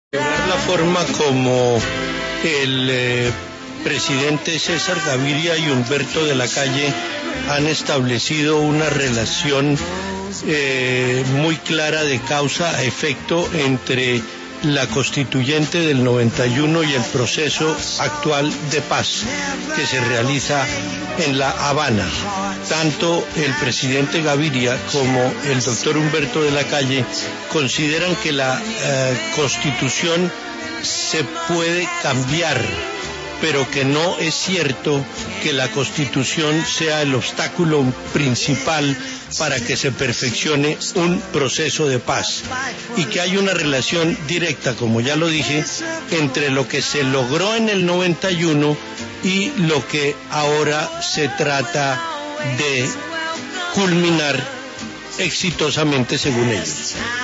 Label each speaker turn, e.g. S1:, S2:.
S1: La forma como el presidente César Gaviria y Humberto de la Calle han establecido una relación muy clara de causa a efecto entre la constituyente del 91 y el proceso actual de paz que se realiza en La Habana. Tanto el presidente Gaviria como el doctor Humberto de la Calle consideran que la Constitución se puede cambiar, pero que no es cierto que la Constitución sea el obstáculo principal para que se perfeccione un proceso de paz, y que hay una relación directa, como ya lo dije, entre lo que se logró en el 91 y lo que ahora se trata de culminar exitosamente, según ellos.